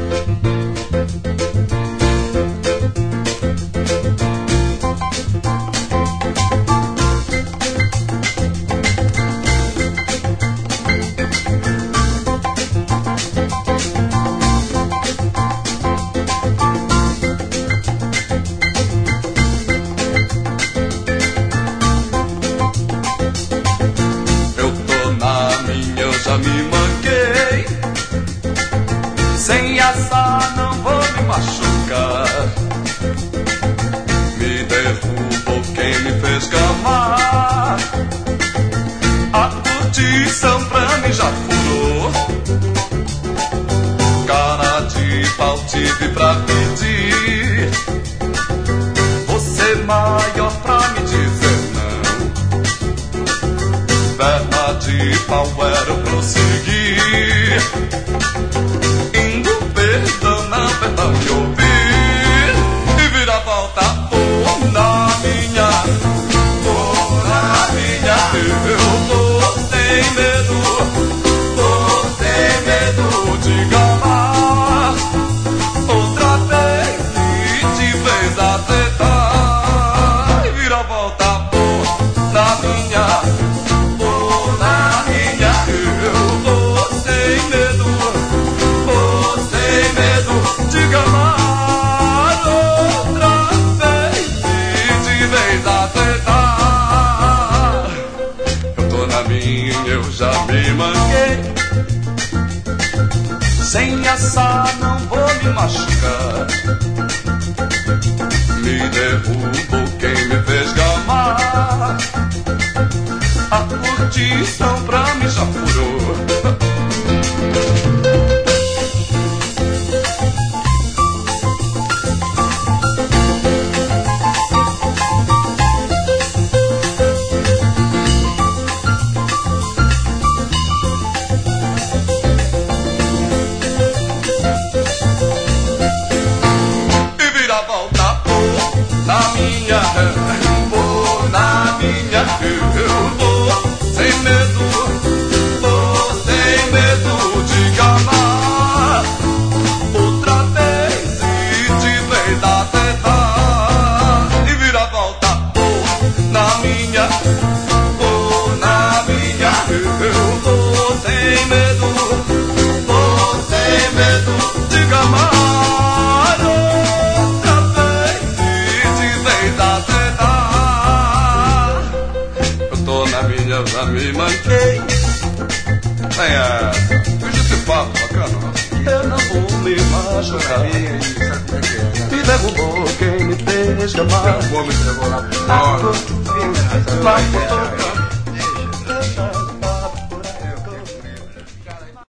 Sem assar não vou me machucar. Me derrubou quem me fez gamar. A curtição pra mim já furou. Cara de pau tive pra pedir. Você maior pra me dizer não. Perna de pau era eu prosseguir. Perdão me ouvir e vir a volta por na minha, eu tô sem medo de gamar outra vez e de vez acertar e vir a volta por na minha, eu tô sem medo. De gamar outra vez e de vez acertar. Eu tô na minha, eu já me manquei. Sem assar não vou me machucar. Me derrubou quem me fez gamar. A curtição pra mim já furou. Eu vou sem medo de gamar outra vez e de vez acertar e vir a volta na minha, eu vou sem medo de gamar outra vez e de vez acertar. Eu já me manquei. Venha, veja esse papo bacana. Eu não vou me machucar. Me derrubou quem me fez gamar. Derrubou, me entregou lá por fora. Lá por fora.